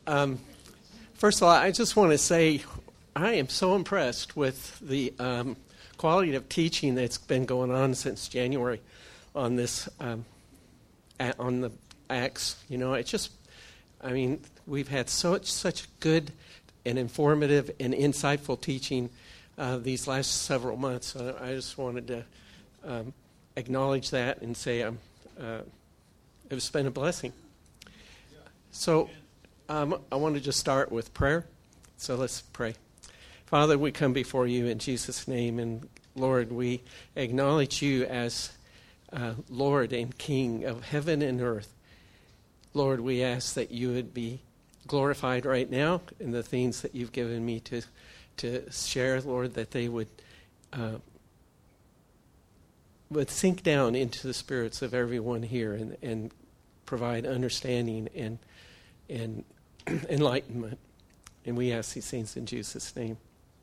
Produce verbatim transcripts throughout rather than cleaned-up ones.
Um, first of all, I just want to say I am so impressed with the um, quality of teaching that's been going on since January on this, um, a- on the Acts. You know, it's just, I mean, we've had such such good and informative and insightful teaching uh, these last several months. So I just wanted to um, acknowledge that and say um, uh, it's been a blessing. So um, I want to just start with prayer. So let's pray. Father, we come before you in Jesus' name, and Lord, we acknowledge you as uh, Lord and King of heaven and earth. Lord, we ask that you would be glorified right now in the things that you've given me to to share, Lord, that they would uh, would sink down into the spirits of everyone here and, and provide understanding and and enlightenment. And we ask these things in Jesus' name.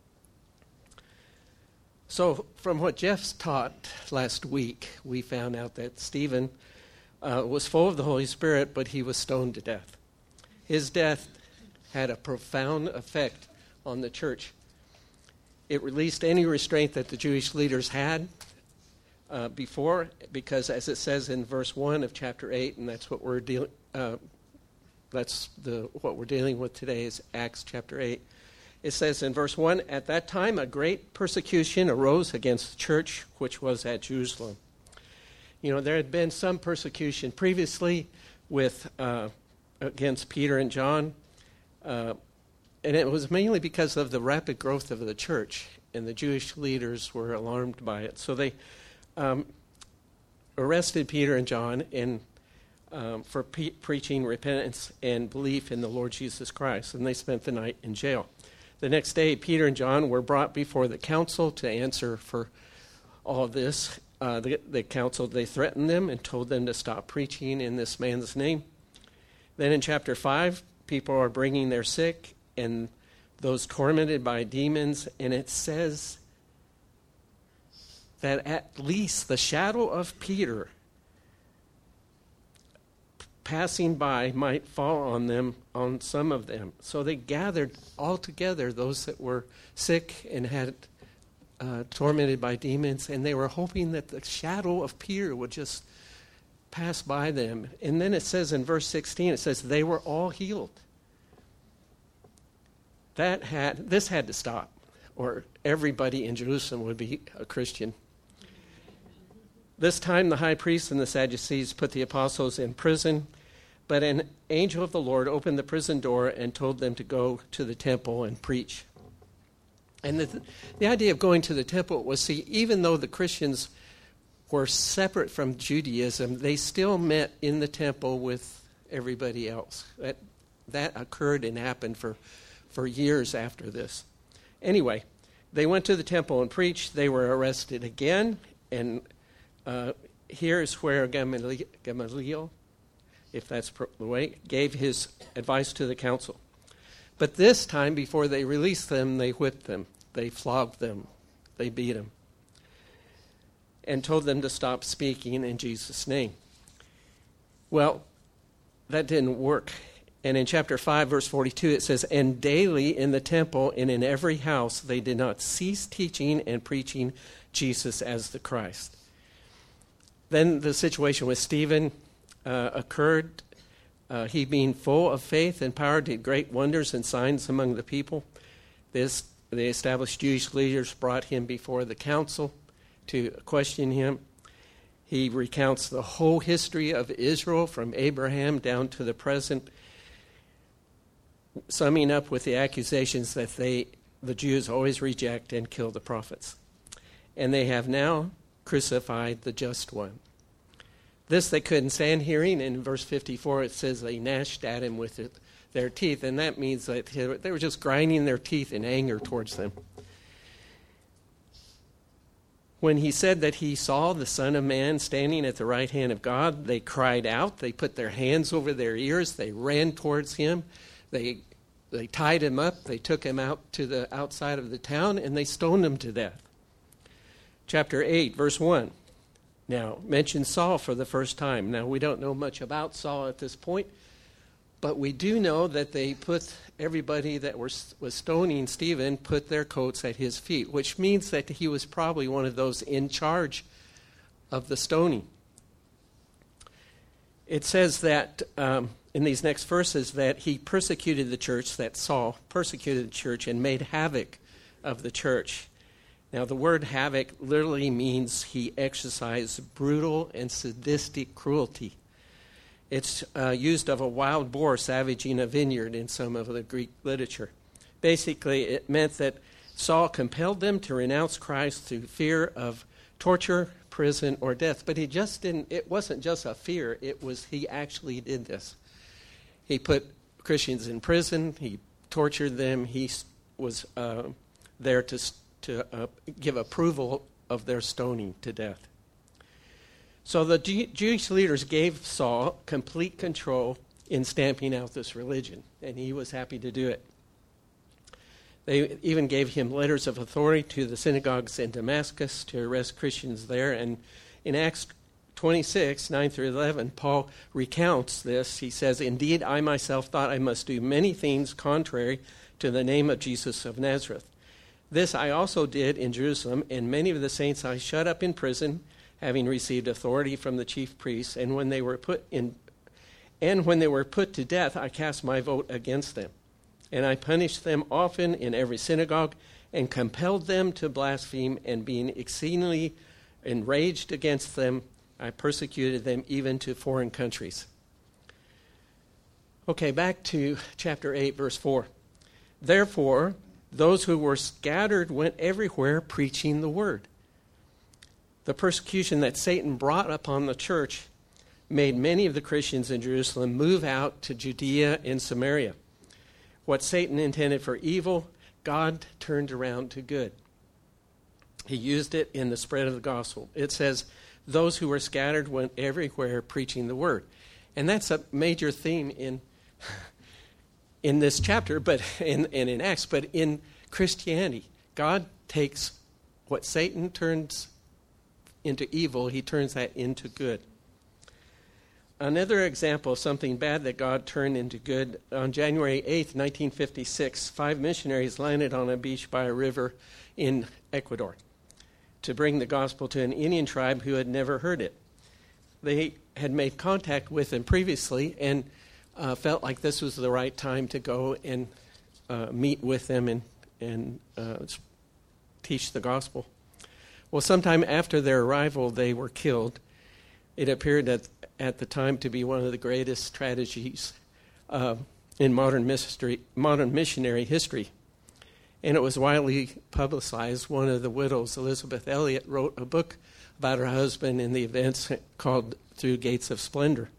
So from what Jeff's taught last week, we found out that Stephen uh, was full of the Holy Spirit, but he was stoned to death. His death had a profound effect on the church. It released any restraint that the Jewish leaders had uh, before, because as it says in verse one of chapter eight, and that's what we're dealing uh, that's the what we're dealing with today is Acts chapter eight. It says in verse one, "At that time a great persecution arose against the church which was at Jerusalem." You know, there had been some persecution previously with uh, against Peter and John, uh, and it was mainly because of the rapid growth of the church, and the Jewish leaders were alarmed by it. So they um, arrested Peter and John in, um, for pe- preaching repentance and belief in the Lord Jesus Christ, and they spent the night in jail. The next day, Peter and John were brought before the council to answer for all of this. Uh, the, the council, they threatened them and told them to stop preaching in this man's name. Then in chapter five, people are bringing their sick and those tormented by demons, and it says that at least the shadow of Peter passing by might fall on them, on some of them. So they gathered all together those that were sick and had uh, tormented by demons, and they were hoping that the shadow of Peter would just pass by them. And then it says in verse sixteen, it says they were all healed. That had this had to stop, or everybody in Jerusalem would be a Christian. This time the high priest and the Sadducees put the apostles in prison, but an angel of the Lord opened the prison door and told them to go to the temple and preach. And the, the idea of going to the temple was, see, even though the Christians were separate from Judaism, they still met in the temple with everybody else. That that occurred and happened for, for years after this. Anyway, they went to the temple and preached. They were arrested again, and uh, here's where Gamaliel, Gamaliel, if that's the way, gave his advice to the council. But this time, before they released them, they whipped them. They flogged them. They beat them. And told them to stop speaking in Jesus' name. Well, that didn't work. And in chapter five, verse forty-two, it says, "And daily in the temple and in every house they did not cease teaching and preaching Jesus as the Christ." Then the situation with Stephen uh, occurred. Uh, he, being full of faith and power, did great wonders and signs among the people. This, the established Jewish leaders brought him before the council to question him. He recounts the whole history of Israel from Abraham down to the present, summing up with the accusations that they, the Jews, always reject and kill the prophets. And they have now crucified the just one. This they couldn't stand hearing. In verse fifty-four, it says they gnashed at him with it, their teeth, and that means that they were just grinding their teeth in anger towards them. When he said that he saw the Son of Man standing at the right hand of God, they cried out. They put their hands over their ears. They ran towards him. They they tied him up. They took him out to the outside of the town, and they stoned him to death. Chapter eight, verse one. Now, mentions Saul for the first time. Now, we don't know much about Saul at this point, But we do know that they put everybody that were, was stoning Stephen, put their coats at his feet, which means that he was probably one of those in charge of the stoning. It says that um, in these next verses that he persecuted the church, that Saul persecuted the church and made havoc of the church. Now, the word havoc literally means he exercised brutal and sadistic cruelty. It's uh, used of a wild boar savaging a vineyard in some of the Greek literature. Basically, it meant that Saul compelled them to renounce Christ through fear of torture, prison, or death. But he just didn't, it wasn't just a fear, it was he actually did this. He put Christians in prison, he tortured them, he was uh, there to, to uh, give approval of their stoning to death. So the Jew- Jewish leaders gave Saul complete control in stamping out this religion, and he was happy to do it. They even gave him letters of authority to the synagogues in Damascus to arrest Christians there. And in Acts twenty-six, nine through eleven, Paul recounts this. He says, "Indeed, I myself thought I must do many things contrary to the name of Jesus of Nazareth. This I also did in Jerusalem, and many of the saints I shut up in prison, having received authority from the chief priests, and when they were put in, and when they were put to death, I cast my vote against them. And I punished them often in every synagogue, and compelled them to blaspheme, and being exceedingly enraged against them, I persecuted them even to foreign countries." Okay, back to chapter eight, verse four. "Therefore, those who were scattered went everywhere preaching the word." The persecution that Satan brought upon the church made many of the Christians in Jerusalem move out to Judea and Samaria. What Satan intended for evil, God turned around to good. He used it in the spread of the gospel. It says, those who were scattered went everywhere preaching the word. And that's a major theme in, in this chapter, but in, and in Acts, but in Christianity. God takes what Satan turns into evil, he turns that into good. Another example of something bad that God turned into good, on January eighth, nineteen fifty-six, five missionaries landed on a beach by a river in Ecuador to bring the gospel to an Indian tribe who had never heard it. They had made contact with them previously and uh, felt like this was the right time to go and uh, meet with them and, and uh, teach the gospel. Well, sometime after their arrival, they were killed. It appeared at, at the time to be one of the greatest tragedies uh, in modern mystery, modern missionary history. And it was widely publicized. One of the widows, Elizabeth Elliot, wrote a book about her husband and the events called Through Gates of Splendor.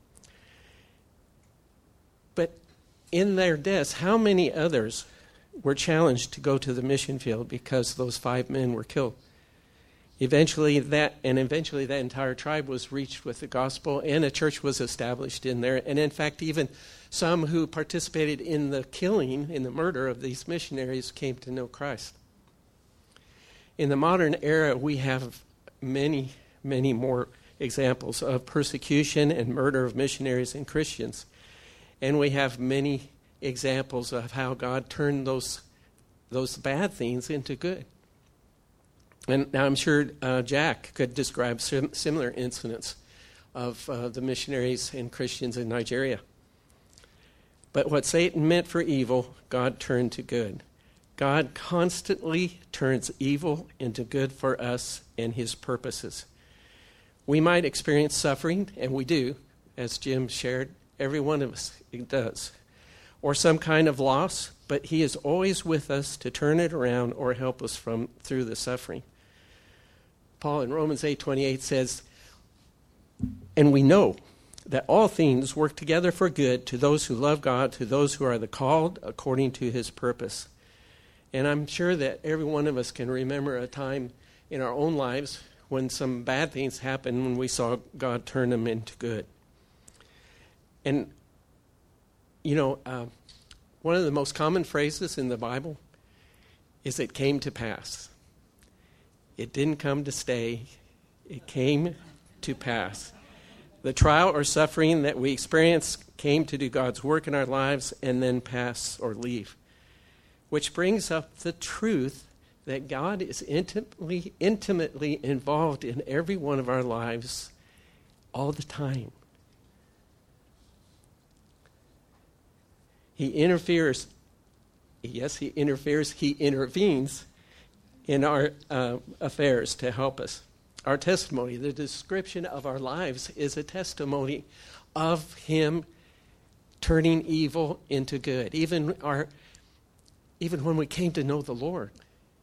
But in their deaths, how many others were challenged to go to the mission field because those five men were killed? Eventually that, and eventually that entire tribe was reached with the gospel, and a church was established in there. And in fact, even some who participated in the killing, in the murder of these missionaries, came to know Christ. In the modern era, we have many, many more examples of persecution and murder of missionaries and Christians. And we have many examples of how God turned those, those bad things into good. And now I'm sure uh, Jack could describe sim- similar incidents of uh, the missionaries and Christians in Nigeria. But what Satan meant for evil, God turned to good. God constantly turns evil into good for us and his purposes. We might experience suffering, and we do, as Jim shared. Every one of us does. Or some kind of loss, but he is always with us to turn it around or help us from through the suffering. Paul in Romans eight twenty-eight says, "And we know that all things work together for good to those who love God, to those who are the called according to his purpose." And I'm sure that every one of us can remember a time in our own lives when some bad things happened, when we saw God turn them into good. And, you know, uh, one of the most common phrases in the Bible is "it came to pass." It didn't come to stay. It came to pass. The trial or suffering that we experience came to do God's work in our lives and then pass or leave. Which brings up the truth that God is intimately, intimately involved in every one of our lives all the time. He interferes, yes, he interferes, he intervenes in our uh, affairs to help us. Our testimony, the description of our lives, is a testimony of him turning evil into good. Even our, even when we came to know the Lord,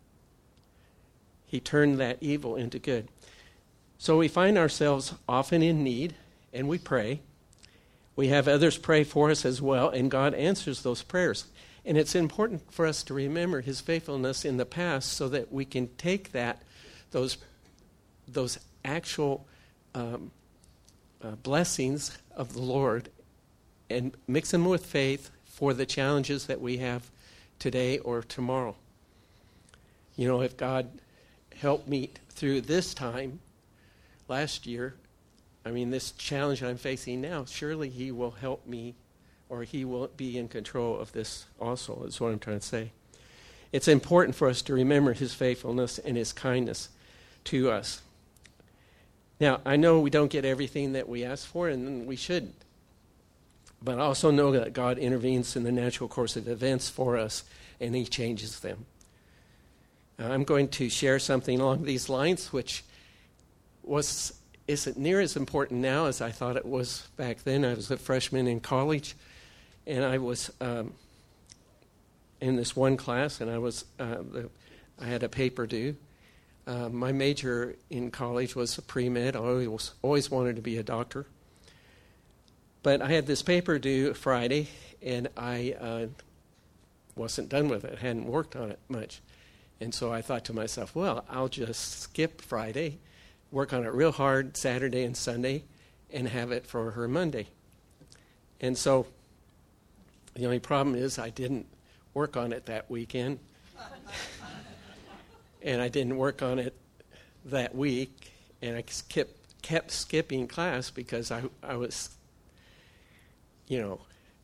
he turned that evil into good. So we find ourselves often in need, and we pray. We have others pray for us as well, and God answers those prayers. And it's important for us to remember his faithfulness in the past so that we can take that, those those actual um, uh, blessings of the Lord and mix them with faith for the challenges that we have today or tomorrow. You know, if God helped me through this time last year, I mean, this challenge I'm facing now, surely he will help me, or he will be in control of this also, is what I'm trying to say. It's important for us to remember his faithfulness and his kindness to us. Now, I know we don't get everything that we ask for, and we shouldn't. But I also know that God intervenes in the natural course of events for us, and he changes them. Now, I'm going to share something along these lines, which was isn't near as important now as I thought it was back then. I was a freshman in college, and I was um, in this one class, and I was uh, the, I had a paper due. Uh, my major in college was pre-med. I always, always wanted to be a doctor. But I had this paper due Friday, and I uh, wasn't done with it. I hadn't worked on it much. And so I thought to myself, well, I'll just skip Friday, work on it real hard Saturday and Sunday, and have it for her Monday. And so the only problem is I didn't work on it that weekend. And I didn't work on it that week, and I kept, kept skipping class because I, I was, you know,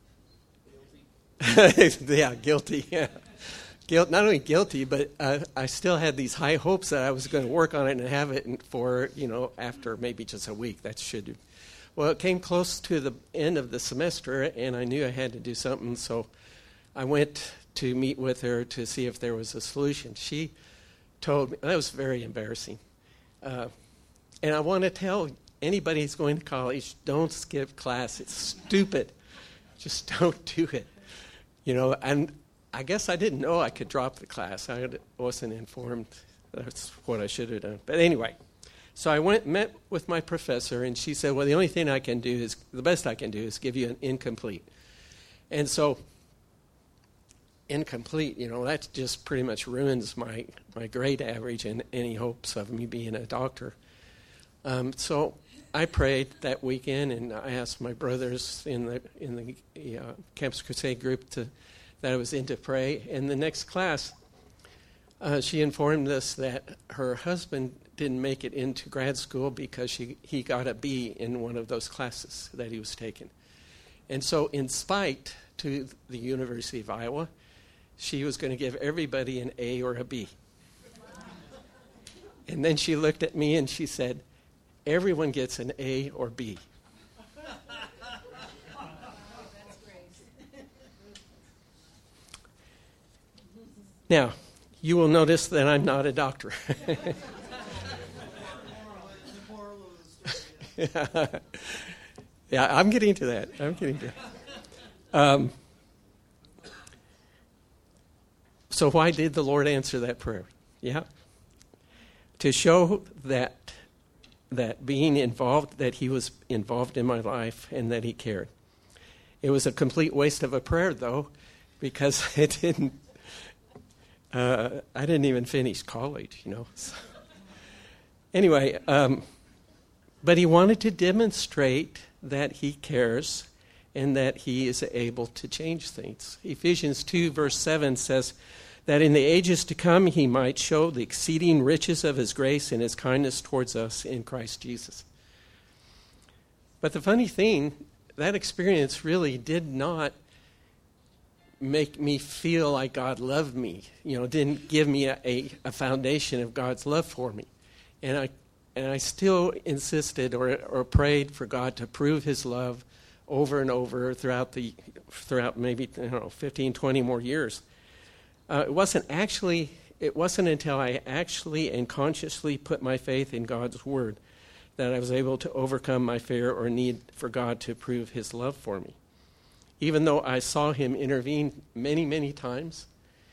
guilty. yeah, guilty. Yeah. Guilt, not only guilty, but uh, I still had these high hopes that I was going to work on it and have it for, you know, after maybe just a week. That should. Well, it came close to the end of the semester, and I knew I had to do something, so I went to meet with her to see if there was a solution. She told me, that was very embarrassing. Uh, and I want to tell anybody who's going to college, don't skip class. It's stupid. Just don't do it. You know, and I guess I didn't know I could drop the class. I wasn't informed. That's what I should have done. But anyway, so I went met with my professor, and she said, well, the only thing I can do is, the best I can do is give you an incomplete. And so incomplete, you know, that just pretty much ruins my, my grade average and any hopes of me being a doctor. Um, so I prayed that weekend, and I asked my brothers in the in the uh, Campus Crusade group to that I was in to pray. In the next class, uh, she informed us that her husband didn't make it into grad school because she, he got a B in one of those classes that he was taking. And so in spite to the University of Iowa, she was going to give everybody an A or a B. And then she looked at me and she said, everyone gets an A or B. Now, you will notice that I'm not a doctor. Yeah, I'm getting to that. I'm getting to that. Um, so why did the Lord answer that prayer? Yeah. To show that that being involved, that he was involved in my life and that he cared. It was a complete waste of a prayer, though, because it didn't, uh, I didn't even finish college, you know. So, anyway, um, but he wanted to demonstrate that he cares and that he is able to change things. Ephesians two, verse seven says that in the ages to come he might show the exceeding riches of his grace and his kindness towards us in Christ Jesus. But the funny thing, that experience really did not make me feel like God loved me. You know, didn't give me a, a, a foundation of God's love for me. And I and I still insisted or or prayed for God to prove his love over and over throughout the throughout maybe I don't know fifteen, twenty more years. Uh, it wasn't actually it wasn't until I actually and consciously put my faith in God's word that I was able to overcome my fear or need for God to prove his love for me. Even though I saw him intervene many, many times,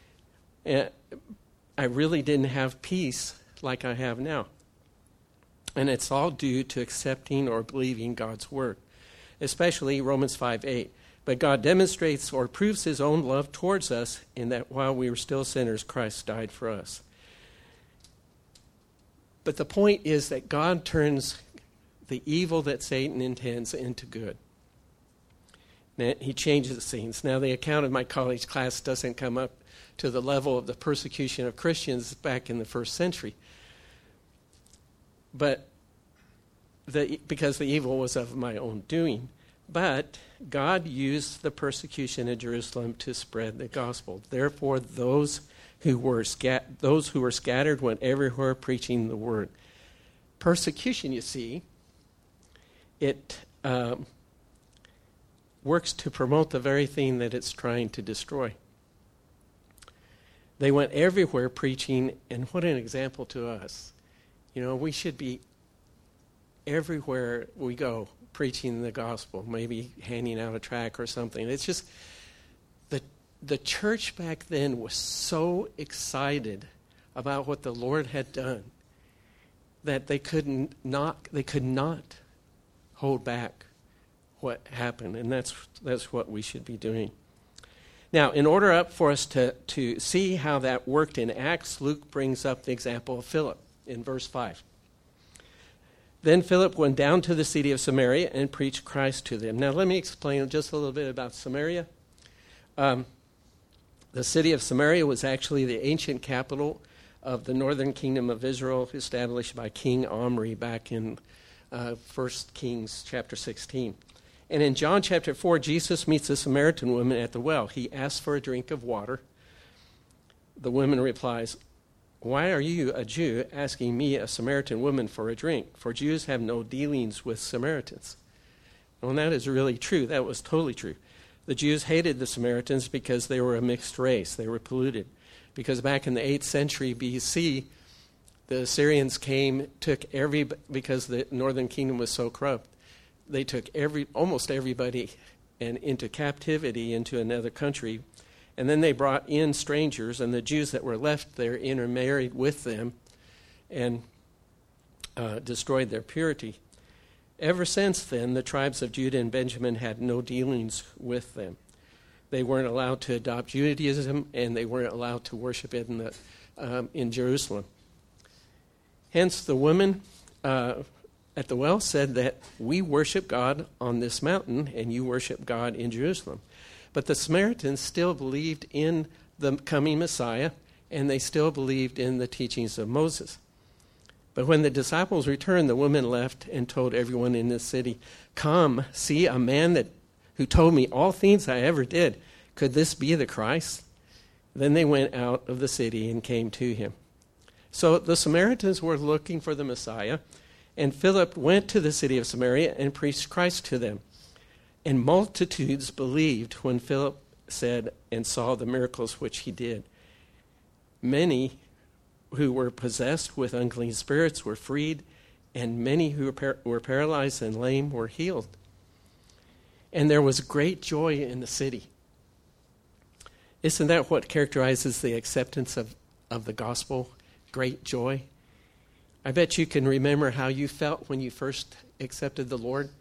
I really didn't have peace like I have now. And it's all due to accepting or believing God's word, especially Romans five eight. But God demonstrates or proves his own love towards us in that while we were still sinners, Christ died for us. But the point is that God turns the evil that Satan intends into good. Now, he changes things. Now, the account of my college class doesn't come up to the level of the persecution of Christians back in the first century. But the, because the evil was of my own doing. But God used the persecution in Jerusalem to spread the gospel. Therefore, those who were scat- those who were scattered went everywhere preaching the word. Persecution, you see, it um, works to promote the very thing that it's trying to destroy. They went everywhere preaching, and what an example to us. You know, we should be everywhere we go preaching the gospel, maybe handing out a tract or something. It's just, the the church back then was so excited about what the Lord had done that they couldn't not they could not hold back what happened, and that's that's what we should be doing. Now, in order up for us to, to see how that worked in Acts, Luke brings up the example of Philip in verse five. Then Philip went down to the city of Samaria and preached Christ to them. Now, let me explain just a little bit about Samaria. Um, the city of Samaria was actually the ancient capital of the northern kingdom of Israel, established by King Omri back in uh, First Kings chapter sixteen. And in John chapter four, Jesus meets a Samaritan woman at the well. He asks for a drink of water. The woman replies, "Why are you, a Jew, asking me, a Samaritan woman, for a drink? For Jews have no dealings with Samaritans." Well, that is really true. That was totally true. The Jews hated the Samaritans because they were a mixed race. They were polluted. Because back in the eighth century B C, the Assyrians came, took every, because the northern kingdom was so corrupt, they took every almost everybody and into captivity into another country. And then they brought in strangers, and the Jews that were left there intermarried with them and uh, destroyed their purity. Ever since then, the tribes of Judah and Benjamin had no dealings with them. They weren't allowed to adopt Judaism, and they weren't allowed to worship it in, the, um, in Jerusalem. Hence, the woman uh, at the well said that we worship God on this mountain, and you worship God in Jerusalem. But the Samaritans still believed in the coming Messiah, and they still believed in the teachings of Moses. But when the disciples returned, the woman left and told everyone in the city, "Come, see a man that who told me all things I ever did. Could this be the Christ?" Then they went out of the city and came to him. So the Samaritans were looking for the Messiah, and Philip went to the city of Samaria and preached Christ to them. And multitudes believed when Philip said and saw the miracles which he did. Many who were possessed with unclean spirits were freed, and many who were, par- were paralyzed and lame were healed. And there was great joy in the city. Isn't that what characterizes the acceptance of, of the gospel? Great joy. I bet you can remember how you felt when you first accepted the Lord.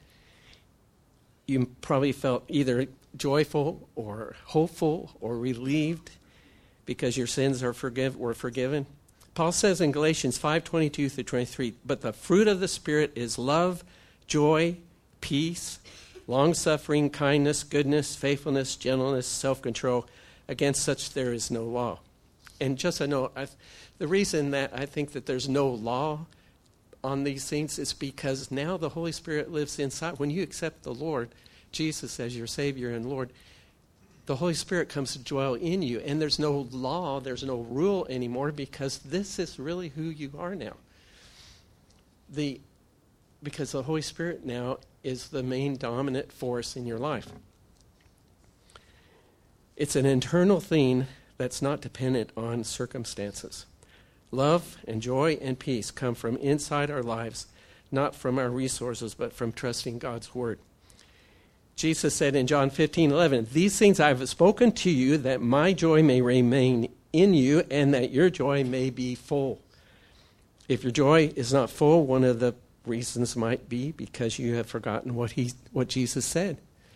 You probably felt either joyful or hopeful or relieved because your sins are forgive, were forgiven. Paul says in Galatians five twenty-two through twenty-three, "But the fruit of the Spirit is love, joy, peace, long-suffering, kindness, goodness, faithfulness, gentleness, self-control. Against such there is no law." And just a note, I, the reason that I think that there's no law on these things is because now the Holy Spirit lives inside. When you accept the Lord, Jesus, as your Savior and Lord, the Holy Spirit comes to dwell in you. And there's no law, there's no rule anymore, because this is really who you are now. The Because the Holy Spirit now is the main dominant force in your life. It's an internal thing that's not dependent on circumstances. Love and joy and peace come from inside our lives, not from our resources, but from trusting God's word. Jesus said in John fifteen eleven, "These things I have spoken to you, that my joy may remain in you, and that your joy may be full." If your joy is not full, one of the reasons might be because you have forgotten what he, what Jesus said.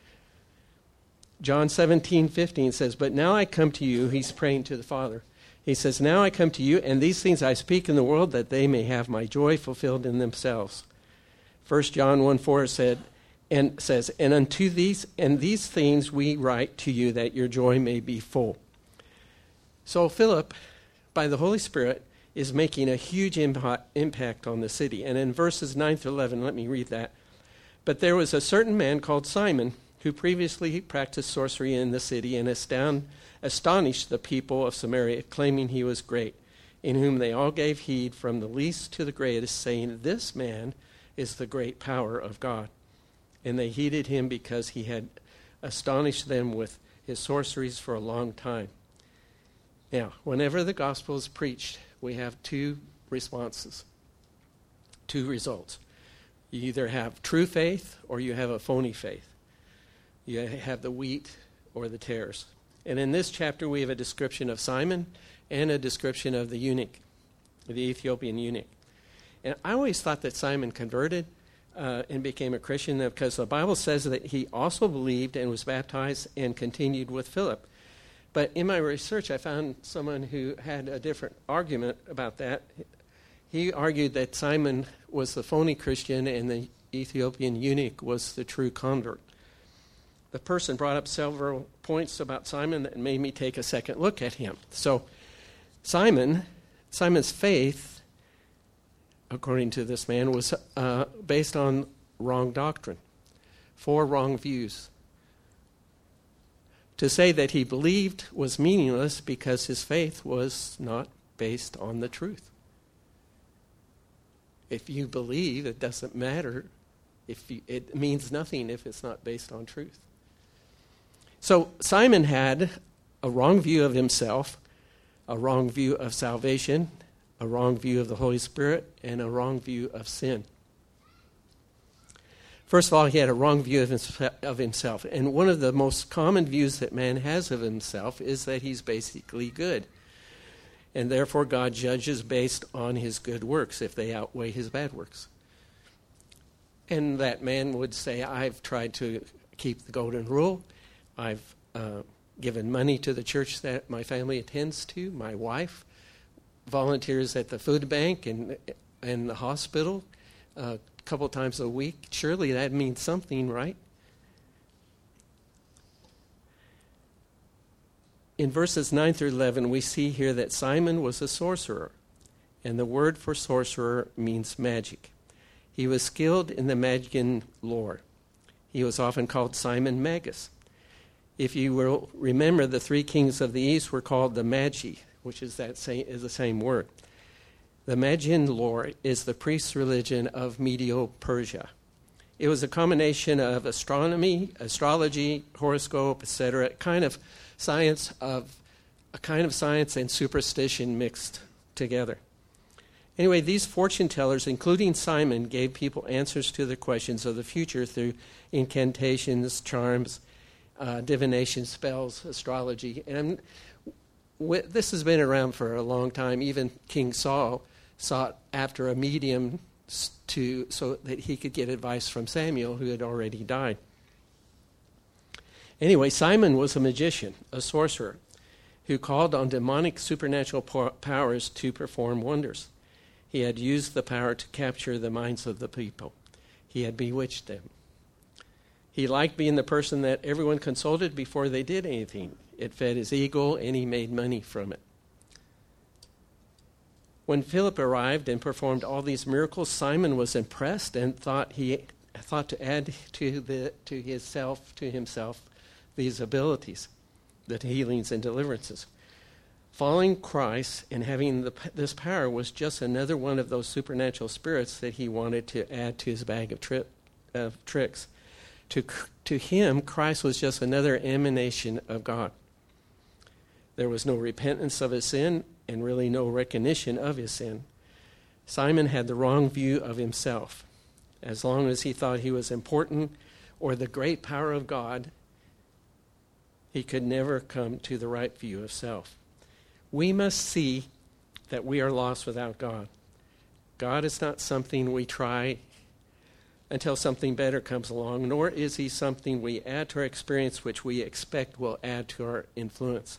John seventeen fifteen says, "But now I come to you," he's praying to the Father. He says, "Now I come to you, and these things I speak in the world, that they may have my joy fulfilled in themselves." First John one four said, and says, "And unto these and these things we write to you, that your joy may be full." So Philip, by the Holy Spirit, is making a huge impact on the city. And in verses nine through eleven, let me read that. "But there was a certain man called Simon, who previously practiced sorcery in the city, and astound, astonished the people of Samaria, claiming he was great, in whom they all gave heed, from the least to the greatest, saying, 'This man is the great power of God.' And they heeded him because he had astonished them with his sorceries for a long time." Now, whenever the gospel is preached, we have two responses, two results. You either have true faith or you have a phony faith. You have the wheat or the tares. And in this chapter, we have a description of Simon and a description of the eunuch, the Ethiopian eunuch. And I always thought that Simon converted uh, and became a Christian because the Bible says that he also believed and was baptized and continued with Philip. But in my research, I found someone who had a different argument about that. He argued that Simon was the phony Christian and the Ethiopian eunuch was the true convert. The person brought up several points about Simon that made me take a second look at him. So Simon, Simon's faith, according to this man, was uh, based on wrong doctrine, four wrong views. To say that he believed was meaningless because his faith was not based on the truth. If you believe, it doesn't matter. If you, it means nothing if it's not based on truth. So Simon had a wrong view of himself, a wrong view of salvation, a wrong view of the Holy Spirit, and a wrong view of sin. First of all, he had a wrong view of, his, of himself. And one of the most common views that man has of himself is that he's basically good. And therefore, God judges based on his good works if they outweigh his bad works. And that man would say, "I've tried to keep the golden rule. I've uh, given money to the church that my family attends to. My wife volunteers at the food bank and, and the hospital uh, a couple times a week. Surely that means something, right?" In verses nine through eleven, we see here that Simon was a sorcerer. And the word for sorcerer means magic. He was skilled in the Magian lore. He was often called Simon Magus. If you will remember, the three kings of the east were called the Magi, which is that same, is the same word. The Magian lore is the priest's religion of medieval Persia. It was a combination of astronomy, astrology, horoscope, et cetera, kind of science of a kind of science and superstition mixed together. Anyway, these fortune tellers, including Simon, gave people answers to their questions of the future through incantations, charms, uh, divination, spells, astrology. And w- this has been around for a long time. Even King Saul sought after a medium to so that he could get advice from Samuel, who had already died. Anyway, Simon was a magician, a sorcerer, who called on demonic supernatural po- powers to perform wonders. He had used the power to capture the minds of the people. He had bewitched them. He liked being the person that everyone consulted before they did anything. It fed his ego, and he made money from it. When Philip arrived and performed all these miracles, Simon was impressed and thought he thought to add to the to his self to himself these abilities, the healings and deliverances. Following Christ and having the, this power was just another one of those supernatural spirits that he wanted to add to his bag of, tri- of tricks. To, to him, Christ was just another emanation of God. There was no repentance of his sin and really no recognition of his sin. Simon had the wrong view of himself. As long as he thought he was important or the great power of God, he could never come to the right view of self. We must see that we are lost without God. God is not something we try until something better comes along, nor is he something we add to our experience which we expect will add to our influence.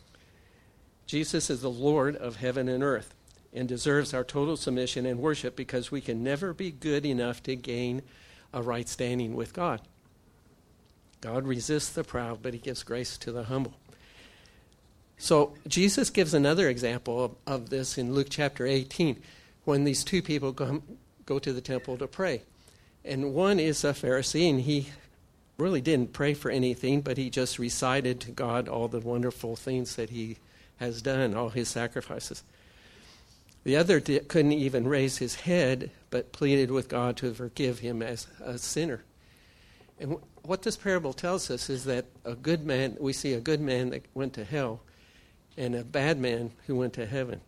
Jesus is the Lord of heaven and earth and deserves our total submission and worship because we can never be good enough to gain a right standing with God. God resists the proud, but he gives grace to the humble. So Jesus gives another example of, of this in Luke chapter eighteen, when these two people go, go to the temple to pray. And one is a Pharisee, and he really didn't pray for anything, but he just recited to God all the wonderful things that he has done, all his sacrifices. The other did, couldn't even raise his head, but pleaded with God to forgive him as a sinner. And w- what this parable tells us is that a good man, we see a good man that went to hell, and a bad man who went to heaven.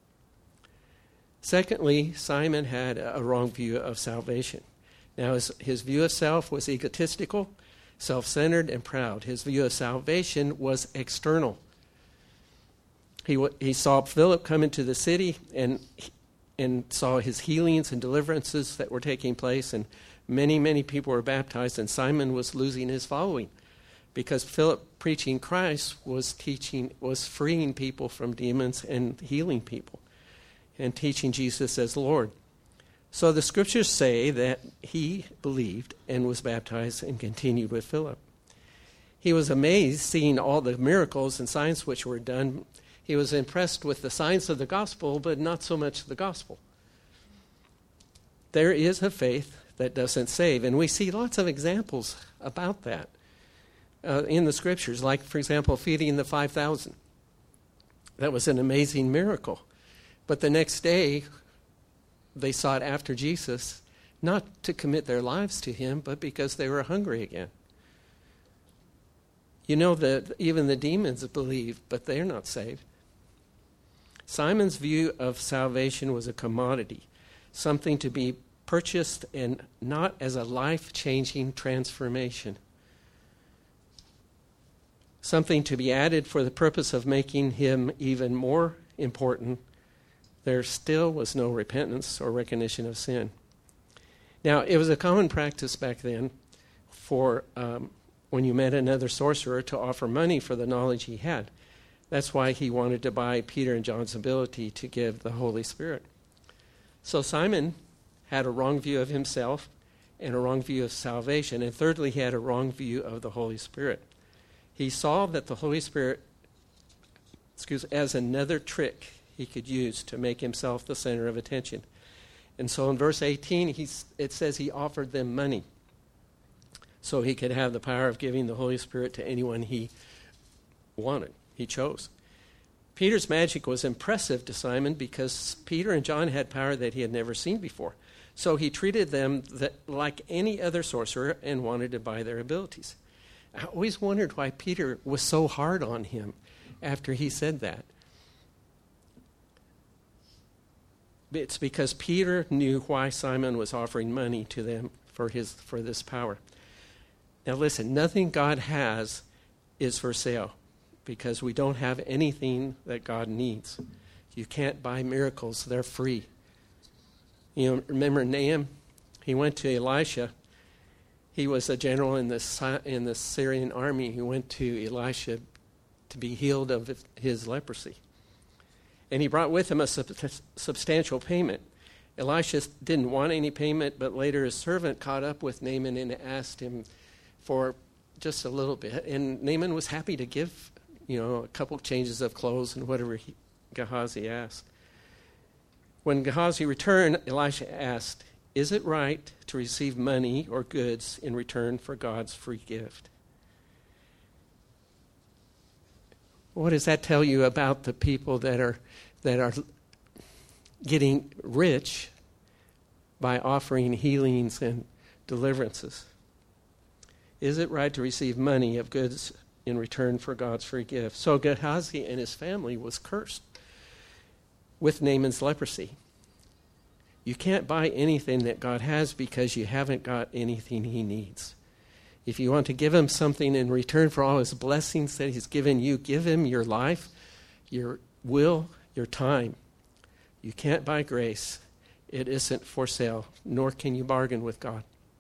Secondly, Simon had a wrong view of salvation. Now, his, his view of self was egotistical, self-centered, and proud. His view of salvation was external. He he saw Philip come into the city and and saw his healings and deliverances that were taking place, and many, many people were baptized, and Simon was losing his following because Philip preaching Christ was teaching, was freeing people from demons and healing people and teaching Jesus as Lord. So the scriptures say that he believed and was baptized and continued with Philip. He was amazed seeing all the miracles and signs which were done. He was impressed with the signs of the gospel, but not so much the gospel. There is a faith that doesn't save, and we see lots of examples about that uh, in the scriptures, like, for example, feeding the five thousand. That was an amazing miracle. But the next day, they sought after Jesus, not to commit their lives to him, but because they were hungry again. You know that even the demons believe, but they're not saved. Simon's view of salvation was a commodity, something to be purchased and not as a life-changing transformation. Something to be added for the purpose of making him even more important. There still was no repentance or recognition of sin. Now, it was a common practice back then for um, when you met another sorcerer to offer money for the knowledge he had. That's why he wanted to buy Peter and John's ability to give the Holy Spirit. So Simon had a wrong view of himself and a wrong view of salvation. And thirdly, he had a wrong view of the Holy Spirit. He saw that the Holy Spirit, excuse, as another trick he could use to make himself the center of attention. And so in verse eighteen, he's, it says he offered them money so he could have the power of giving the Holy Spirit to anyone he wanted, he chose. Peter's magic was impressive to Simon because Peter and John had power that he had never seen before. So he treated them that, like any other sorcerer and wanted to buy their abilities. I always wondered why Peter was so hard on him after he said that. It's because Peter knew why Simon was offering money to them for his for this power. Now listen, nothing God has is for sale because we don't have anything that God needs. You can't buy miracles, they're free. You know, remember Nahum? He went to Elisha. He was a general in the in the Syrian army who went to Elisha to be healed of his leprosy. And he brought with him a sub- substantial payment. Elisha didn't want any payment, but later his servant caught up with Naaman and asked him for just a little bit. And Naaman was happy to give, you know, a couple changes of clothes and whatever he, Gehazi asked. When Gehazi returned, Elisha asked, "Is it right to receive money or goods in return for God's free gift?" What does that tell you about the people that are that are getting rich by offering healings and deliverances? Is it right to receive money of goods in return for God's free gift? So Gehazi and his family was cursed with Naaman's leprosy. You can't buy anything that God has because you haven't got anything he needs. If you want to give him something in return for all his blessings that he's given you, give him your life, your will, your time. You can't buy grace. It isn't for sale, nor can you bargain with God.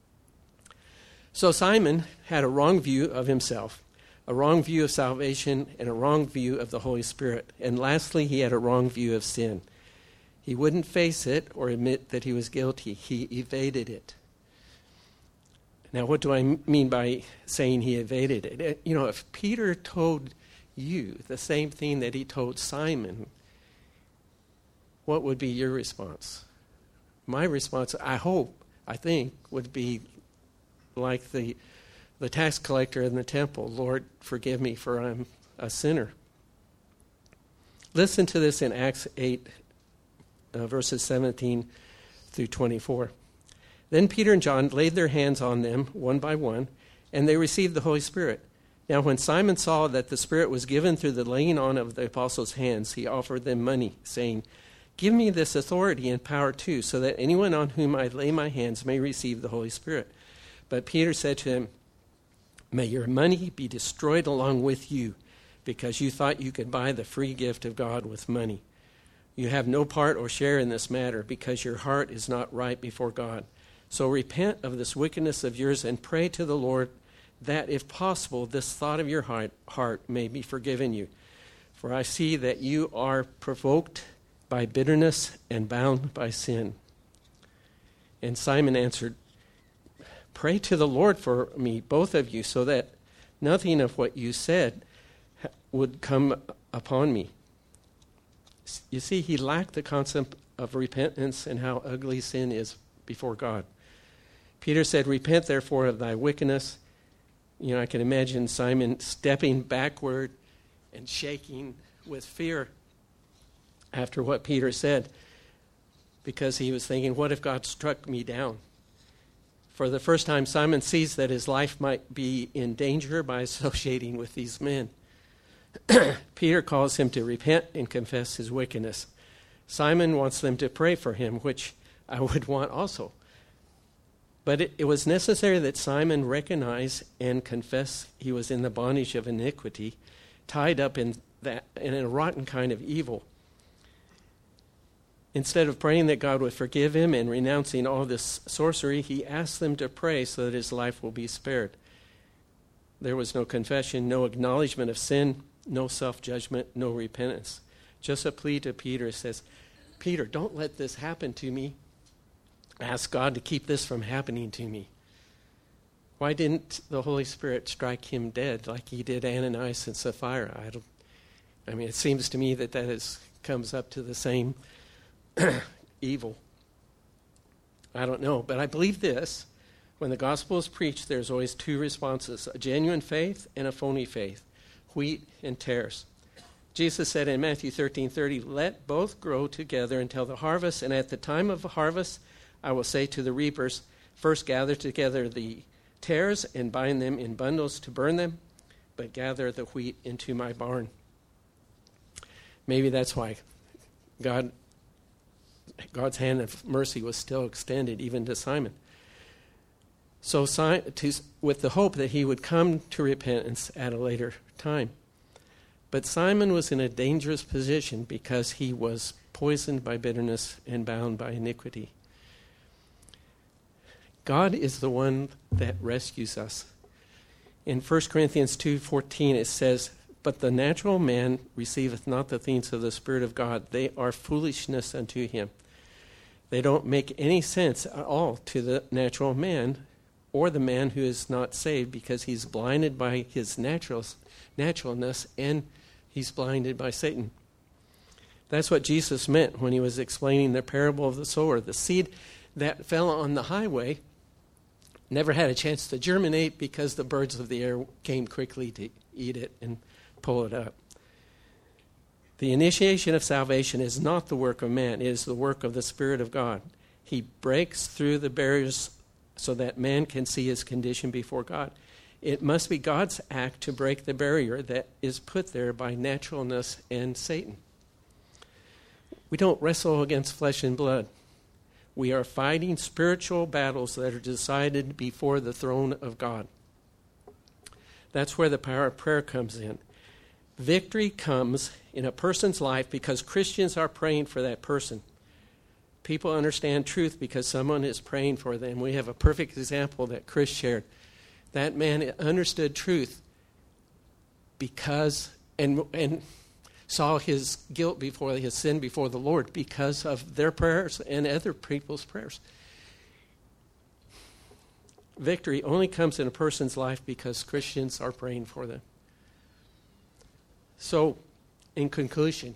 So Simon had a wrong view of himself, a wrong view of salvation, and a wrong view of the Holy Spirit. And lastly, he had a wrong view of sin. He wouldn't face it or admit that he was guilty. He evaded it. Now, what do I mean by saying he evaded it? You know, if Peter told you the same thing that he told Simon, what would be your response? My response, I hope, I think, would be like the the tax collector in the temple. Lord, forgive me, for I'm a sinner. Listen to this in Acts eight, uh, verses seventeen through twenty-four. Then Peter and John laid their hands on them one by one, and they received the Holy Spirit. Now when Simon saw that the Spirit was given through the laying on of the apostles' hands, he offered them money, saying, "Give me this authority and power too, so that anyone on whom I lay my hands may receive the Holy Spirit." But Peter said to him, "May your money be destroyed along with you, because you thought you could buy the free gift of God with money. You have no part or share in this matter, because your heart is not right before God. So repent of this wickedness of yours and pray to the Lord that, if possible, this thought of your heart, heart may be forgiven you. For I see that you are provoked by bitterness and bound by sin." And Simon answered, "Pray to the Lord for me, both of you, so that nothing of what you said would come upon me." You see, he lacked the concept of repentance and how ugly sin is before God. Peter said, "Repent therefore of thy wickedness." You know, I can imagine Simon stepping backward and shaking with fear after what Peter said, because he was thinking, what if God struck me down? For the first time, Simon sees that his life might be in danger by associating with these men. Peter calls him to repent and confess his wickedness. Simon wants them to pray for him, which I would want also. But it, it was necessary that Simon recognize and confess he was in the bondage of iniquity, tied up in that in a rotten kind of evil. Instead of praying that God would forgive him and renouncing all this sorcery, he asked them to pray so that his life will be spared. There was no confession, no acknowledgement of sin, no self-judgment, no repentance. Just a plea to Peter says, "Peter, don't let this happen to me. Ask God to keep this from happening to me." Why didn't the Holy Spirit strike him dead like he did Ananias and Sapphira? I don't. I mean, it seems to me that that is, comes up to the same evil. I don't know, but I believe this. When the gospel is preached, there's always two responses, a genuine faith and a phony faith, wheat and tares. Jesus said in Matthew thirteen thirty, "Let both grow together until the harvest, and at the time of the harvest I will say to the reapers, first gather together the tares and bind them in bundles to burn them, but gather the wheat into my barn." Maybe that's why God, God's hand of mercy was still extended even to Simon. So to, with the hope that he would come to repentance at a later time. But Simon was in a dangerous position because he was poisoned by bitterness and bound by iniquity. God is the one that rescues us. In First Corinthians two fourteen it says, "But the natural man receiveth not the things of the Spirit of God. They are foolishness unto him." They don't make any sense at all to the natural man or the man who is not saved, because he's blinded by his natural, naturalness and he's blinded by Satan. That's what Jesus meant when he was explaining the parable of the sower. The seed that fell on the highway never had a chance to germinate because the birds of the air came quickly to eat it and pull it up. The initiation of salvation is not the work of man, it is the work of the Spirit of God. He breaks through the barriers so that man can see his condition before God. It must be God's act to break the barrier that is put there by naturalness and Satan. We don't wrestle against flesh and blood. We are fighting spiritual battles that are decided before the throne of God. That's where the power of prayer comes in. Victory comes in a person's life because Christians are praying for that person. People understand truth because someone is praying for them. We have a perfect example that Chris shared. That man understood truth because, and and saw his guilt before, his sin before the Lord because of their prayers and other people's prayers. Victory only comes in a person's life because Christians are praying for them. So, in conclusion,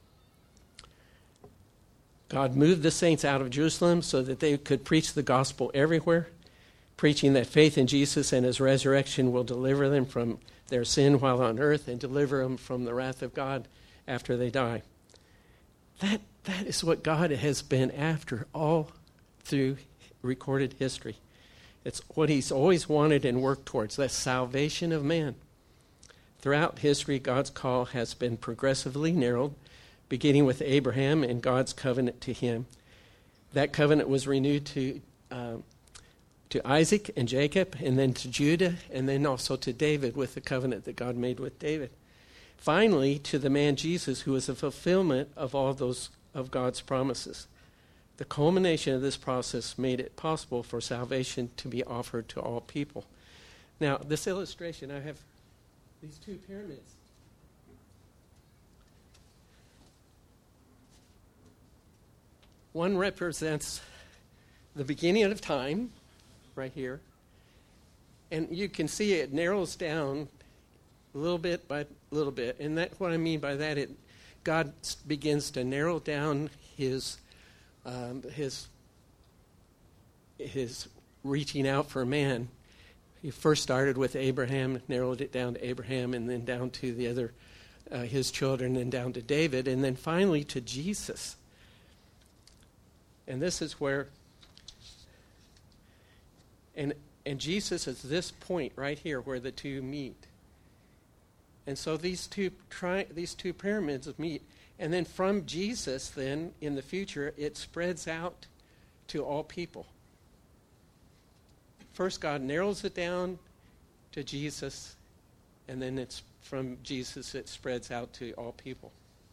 God moved the saints out of Jerusalem so that they could preach the gospel everywhere, preaching that faith in Jesus and his resurrection will deliver them from their sin while on earth and deliver them from the wrath of God after they die. That that is what God has been after all through recorded history. It's what he's always wanted and worked towards, that salvation of man. Throughout history, God's call has been progressively narrowed, beginning with Abraham and God's covenant to him. That covenant was renewed to uh, to Isaac and Jacob, and then to Judah, and then also to David with the covenant that God made with David. Finally, to the man Jesus, who was a fulfillment of all those of God's promises. The culmination of this process made it possible for salvation to be offered to all people. Now, this illustration, I have these two pyramids. One represents the beginning of time, right here. And you can see it narrows down a little bit by little bit. And that's what I mean by that. It, God begins to narrow down his um, his his reaching out for man. He first started with Abraham, narrowed it down to Abraham, and then down to the other, uh, his children, and down to David, and then finally to Jesus. And this is where, and and Jesus is this point right here where the two meet. And so these two tri- these two pyramids meet, and then from Jesus, then in the future, it spreads out to all people. First, God narrows it down to Jesus, and then it's from Jesus it spreads out to all people.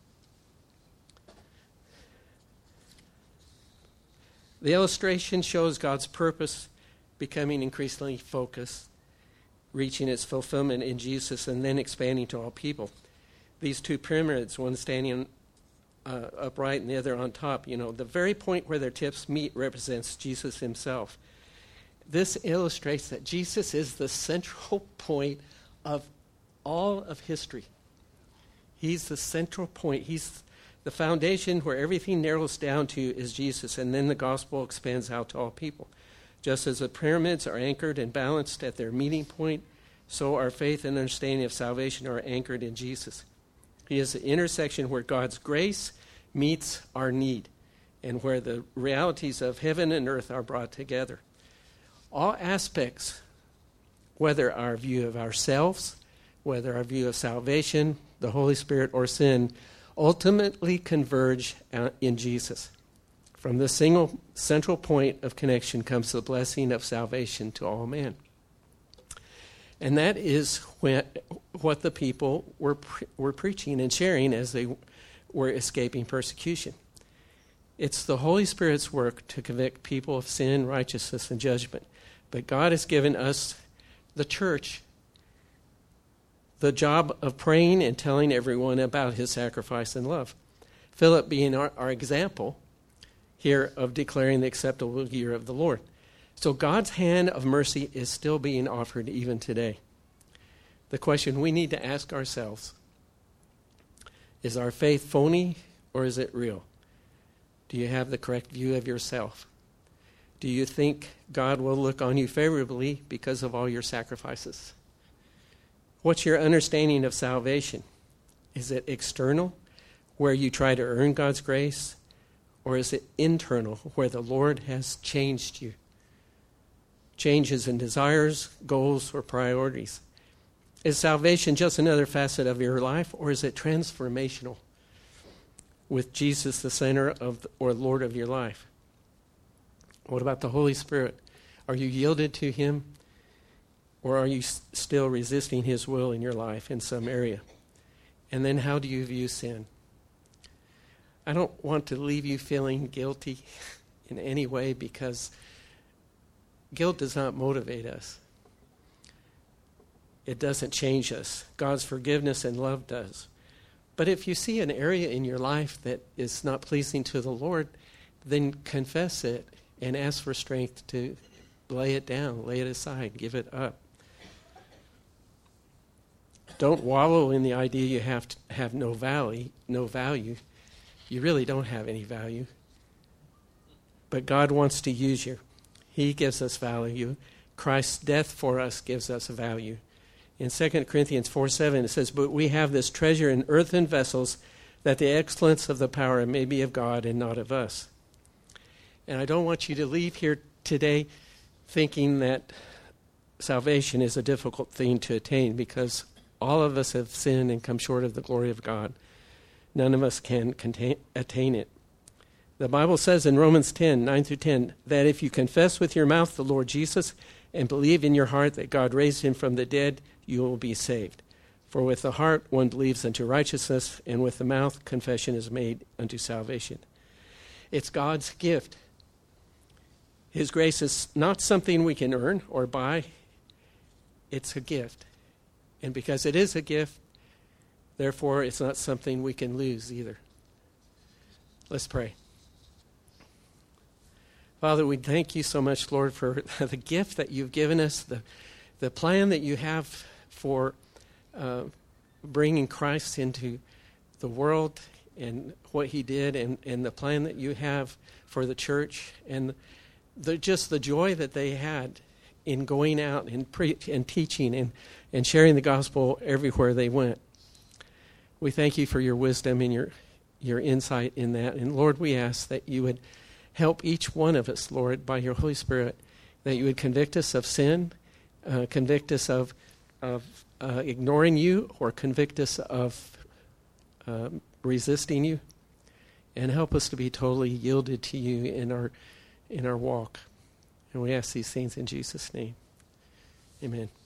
The illustration shows God's purpose becoming increasingly focused, reaching its fulfillment in Jesus, and then expanding to all people. These two pyramids, one standing uh, upright and the other on top, you know, the very point where their tips meet represents Jesus himself. This illustrates that Jesus is the central point of all of history. He's the central point. He's the foundation where everything narrows down to is Jesus, and then the gospel expands out to all people. Just as the pyramids are anchored and balanced at their meeting point, so our faith and understanding of salvation are anchored in Jesus. He is the intersection where God's grace meets our need, and where the realities of heaven and earth are brought together. All aspects, whether our view of ourselves, whether our view of salvation, the Holy Spirit, or sin, ultimately converge in Jesus. From this single central point of connection comes the blessing of salvation to all men. And that is when, what the people were pre- were preaching and sharing as they were escaping persecution. It's the Holy Spirit's work to convict people of sin, righteousness, and judgment. But God has given us, the church, the job of praying and telling everyone about his sacrifice and love. Philip being our, our example here of declaring the acceptable year of the Lord. So God's hand of mercy is still being offered even today. The question we need to ask ourselves, is our faith phony or is it real? Do you have the correct view of yourself? Do you think God will look on you favorably because of all your sacrifices? What's your understanding of salvation? Is it external, where you try to earn God's grace? Or is it internal, where the Lord has changed you? Changes in desires, goals, or priorities. Is salvation just another facet of your life, or is it transformational, with Jesus the center of the, or Lord of your life? What about the Holy Spirit? Are you yielded to him, or are you s- still resisting his will in your life in some area? And then how do you view sin? I don't want to leave you feeling guilty in any way, because guilt does not motivate us. It doesn't change us. God's forgiveness and love does. But if you see an area in your life that is not pleasing to the Lord, then confess it and ask for strength to lay it down, lay it aside, give it up. Don't wallow in the idea you have to have no value, no value. You really don't have any value. But God wants to use you. He gives us value. Christ's death for us gives us value. In Second Corinthians four seven, it says, "But we have this treasure in earthen vessels, that the excellence of the power may be of God and not of us." And I don't want you to leave here today thinking that salvation is a difficult thing to attain, because all of us have sinned and come short of the glory of God. None of us can contain, attain it. The Bible says in Romans ten, nine through ten, that if you confess with your mouth the Lord Jesus and believe in your heart that God raised him from the dead, you will be saved. For with the heart one believes unto righteousness, and with the mouth confession is made unto salvation. It's God's gift. His grace is not something we can earn or buy. It's a gift. And because it is a gift, therefore it's not something we can lose either. Let's pray. Father, we thank you so much, Lord, for the gift that you've given us, the, the plan that you have for uh, bringing Christ into the world and what he did, and, and the plan that you have for the church, and the, just the joy that they had in going out and, pre- and teaching and, and sharing the gospel everywhere they went. We thank you for your wisdom and your, your insight in that. And Lord, we ask that you would help each one of us, Lord, by your Holy Spirit, that you would convict us of sin, uh, convict us of, of uh, ignoring you, or convict us of uh, resisting you, and help us to be totally yielded to you in our in our walk. And we ask these things in Jesus' name. Amen.